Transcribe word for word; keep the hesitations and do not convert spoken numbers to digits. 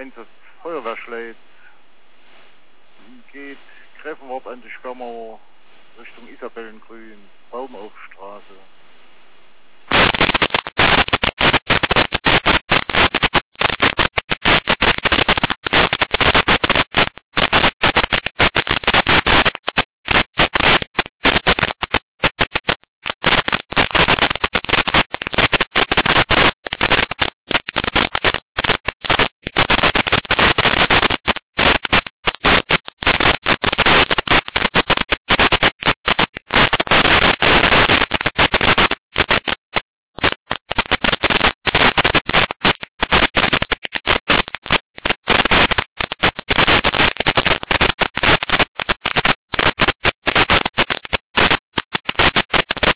Einsatz Feuerwehrschleit. Geht Greffenwort an die Sperrmauer Richtung Isabellengrün, Baumaufstraße.